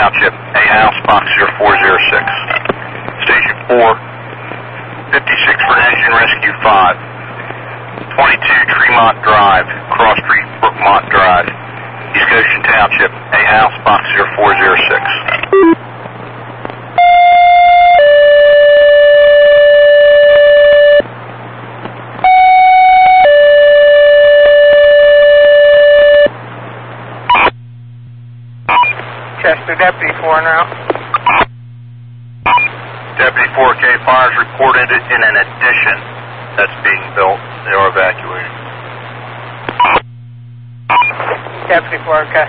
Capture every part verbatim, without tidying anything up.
Township, A House, Box zero four zero six. Station four, fifty-six for Engine Rescue five. twenty-two Tremont Drive, Cross Street, Brookmont Drive. East Goshen Township, A House, Box zero four zero six. Chester, Deputy four now. Deputy four K, fires reported in an addition that's being built. They are evacuating. Deputy four K.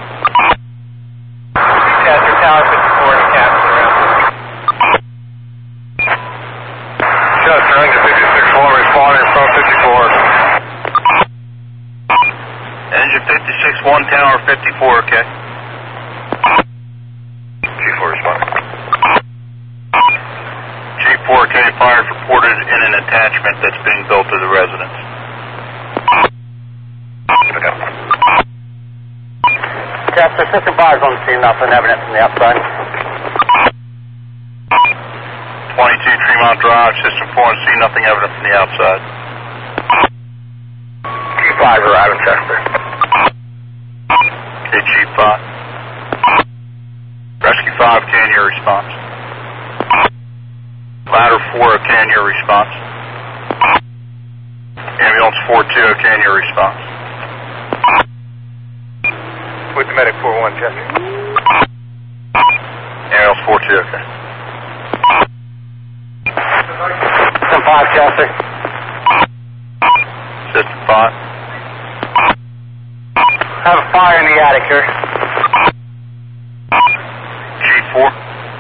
Chester, Tower fifty-four to capture around. Chester, Engine fifty-six one, responding from fifty-four. Engine fifty-six one, Tower fifty-four, okay. G four responding. G four K, fires reported in an attachment that's being built to the residence. Chester, System five is on the scene, nothing evident from the outside. twenty-two Tremont Drive, System four on scene, nothing evident from the outside. G five arriving, Chester. Okay, G five. Rescue five, can your response? Ladder four, can your response? Ambulance four two, can your response? With the medic four one, Chester. Ambulance four two, okay. System five, Chester. System five. I have a fire in the attic here. G four.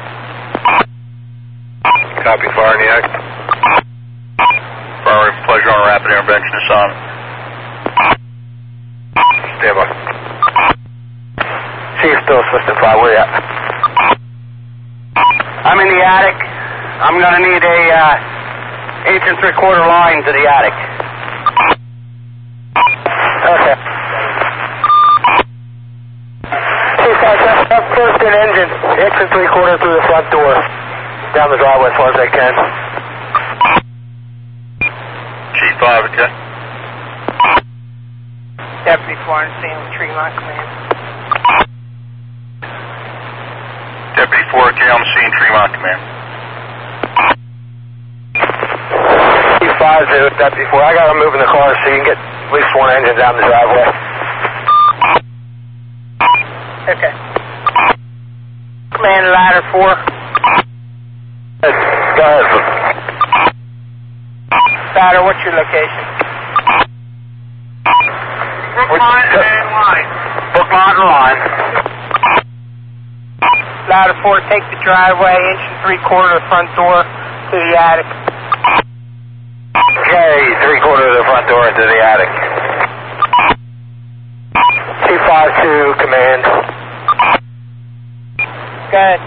Copy, fire in the attic. Fire pleasure on rapid intervention assignment. Stand by. Chief, still System five, where you at? I'm in the attic. I'm going to need a uh, eight and three quarter line to the attic. Okay. Chief, that's first in engine, eight and three quarter through the front door. Down the driveway as far as they can. G five, okay. Deputy four on scene with Tremont Command. Deputy four K on the scene, Tremont Command. G five to Deputy four. I got to move in the car so you can get at least one engine down the driveway. Okay. Command ladder four. Go ahead. Ladder, what's your location? Brookmont and line. Brookmont and line. Ladder four, take the driveway, inch and three quarter front door to the attic. Okay, three quarter of the front door into the attic. two five two, command. Go ahead.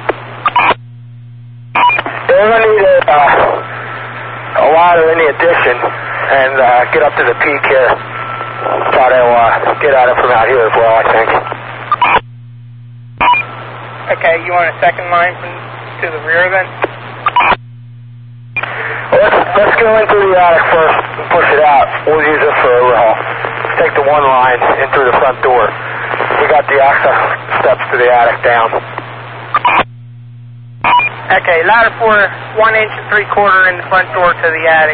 They're going to need a, uh, a ladder in the addition and uh, get up to the peak here. Try to uh, get at it from out here as well, I think. Okay, you want a second line from to the rear then? Well, let's, let's go into the attic first and push it out. We'll use it for overhaul. Take the one line in through the front door. We got the access steps to the attic down. Okay, ladder four, one inch and three quarter in the front door to the attic.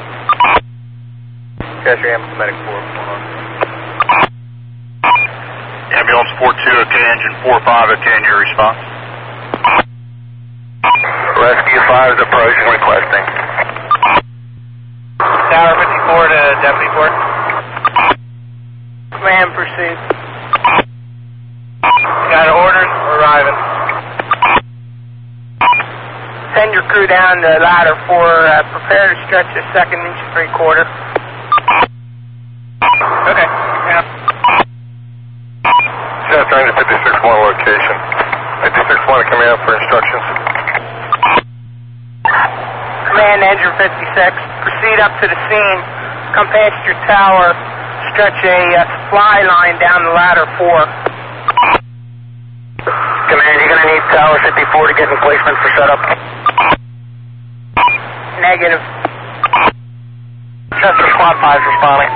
Chester, ambulance medic four. Ambulance four two, okay, engine four five, okay, in your response. Rescue five is approaching, requesting. Tower fifty-four to Deputy four. Command, proceed. Got orders, arriving. Send your crew down to ladder four, uh, prepare to stretch the second inch and three quarter. Okay, yeah. Chester, engine fifty-six one location. fifty-six one, command for instructions. Command, engine fifty-six, proceed up to the scene, come past your tower, stretch a uh, supply line down the ladder four. Command, you can Tower fifty-four to get in placement for setup. Negative. Chester Squad five is responding.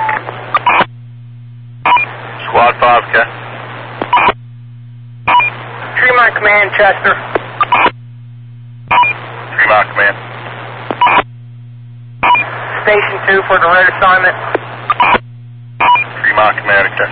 Squad five, okay. Tremont Command, Chester. Tremont Command. Station two for the red assignment. Tremont Command, okay.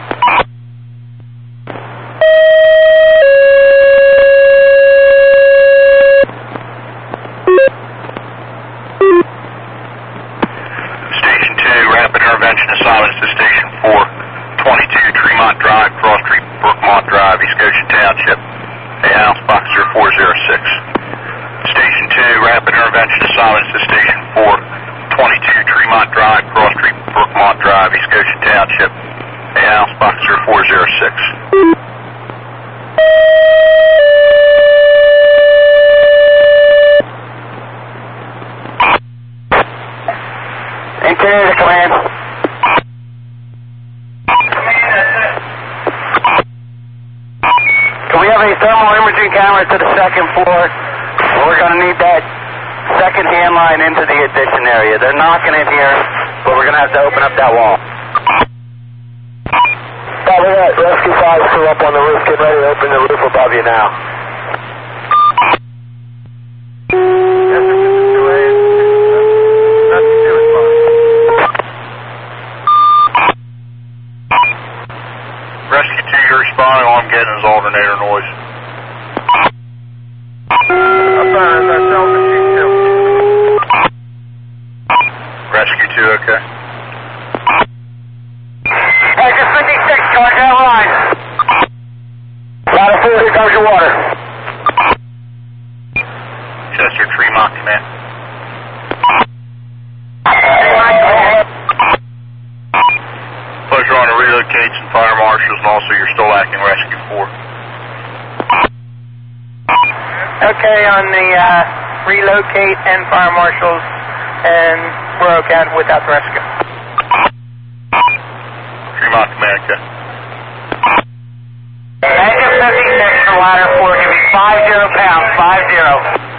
Station two, rapid intervention assignments to Station four, twenty-two Tremont Drive, Cross Street, Brookmont Drive, East Goshen Township. A House Box zero four zero six. Station two, rapid intervention assignments to Station four, twenty-two Tremont Drive, Cross Street, Brookmont Drive, East Goshen Township. A House Box zero four zero six. Interior to command. Can we have a thermal imaging camera to the second floor? We're going to need that second hand line into the addition area. They're knocking it here, but we're going to have to open up that wall. Copy that. Rescue five is still up on the roof. Get ready to open the roof above you now. Rescue two, you're responding. All I'm getting is alternator noise. Affirmative, that's Delta Chief two. Rescue two, okay. Exit fifty-six, charge that line. Ladder four, here comes your water. Chester, Tremont Command. Pleasure on the relocates and fire marshals, and also you're still acting Rescue four. Okay, on the uh, relocate and fire marshals, and we're okay without the rescue. Tremont Command, okay. Exit fifty-six for ladder four, give me five zero pounds, five zero.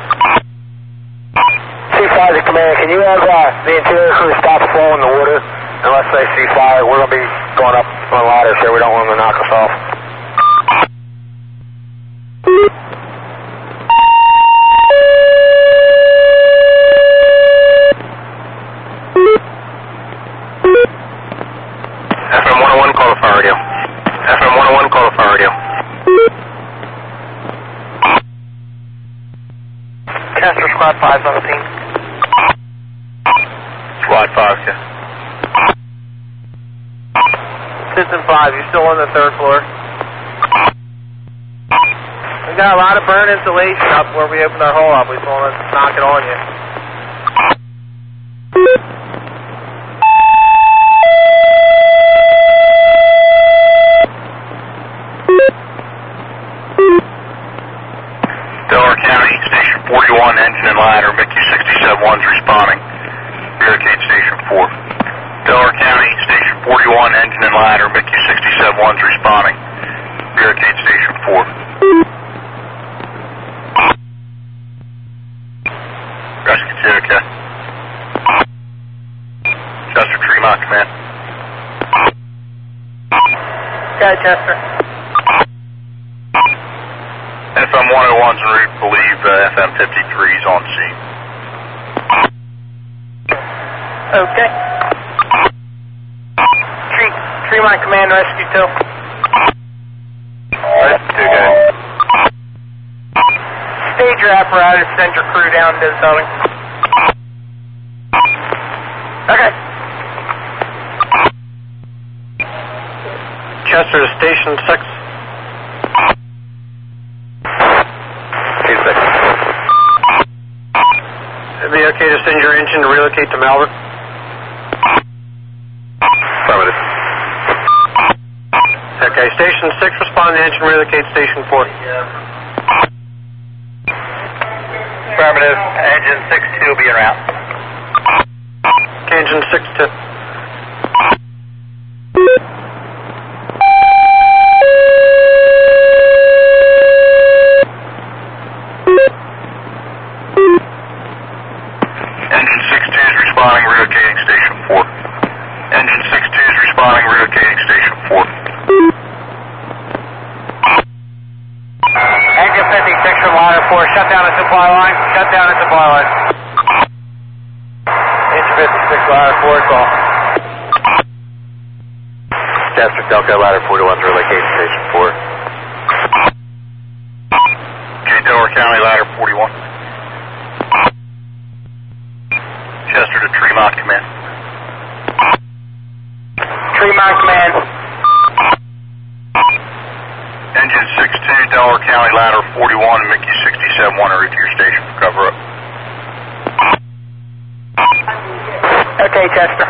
C five to command, can you have uh, the interior crew stop flowing the water unless they see fire? We're going to be going up on ladders here, we don't want them to knock us off. F M one oh one, call the fire radio. F M one oh one, call the fire radio. Chester Squad five on the scene. Squad five, okay. System five, you're still on the third floor. We got a lot of burn insulation up where we opened our hole up. We just want to knock it on you. Delaware County, Station forty-one, engine and ladder, M I C U sixty-seven one's responding. Barricade Station four. Delaware County, Station forty-one, engine and ladder, M I C U sixty-seven one's responding. Barricade Station four. Rescue two, okay. Chester, Tremont Command. Okay, Chester. F M one oh one's en route, believe uh, F M fifty-three's on scene. Okay. Tree, Tremont Command, Rescue two. Rescue two, guys. Stage your apparatus, send your crew down to the building. Okay. Chester to Station six. It'd be okay to send your engine to relocate to Malvern? Affirmative. Okay, Station six, respond to engine, relocate Station four. Affirmative. Engine six two will be en route. Okay, engine six two. Engine fifty-six from ladder four, shut down the supply line, shut down the supply line. Engine fifty-six, ladder four, call. Chester, Delco, ladder forty-one, relocate station four. Okay, Delaware County, ladder forty-one. Chester to Tremont Command. Tremont Command. Engine six two, Delaware County, ladder forty-one, Mickey sixty-seven, one to your station for cover up. Okay, Chester.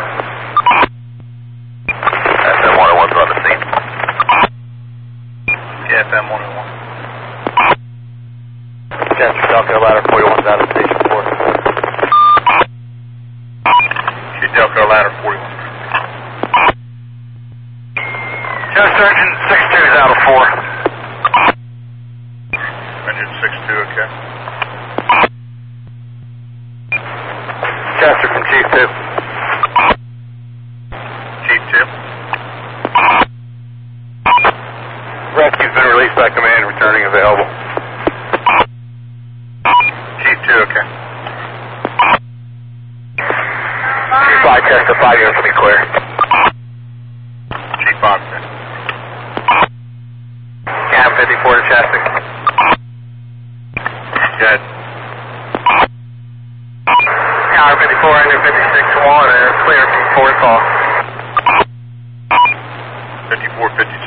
F M one oh one's on the scene. Yeah, F M one oh one. Chester, Delco, ladder forty-one's out of station four. Okay, Delco, ladder forty-one. Chester, engine six two is out of four. Engine six two, okay. Chester from Chief two. Chief two. Rescue's been released by command, returning available. Chief two, okay. Chief five, Chester, five units will be clear. Chief five, okay. Cam fifty-four to Chester. Good. Tower fifty-four, engine fifty-six, one, and clear from four call. fifty-four, fifty-six.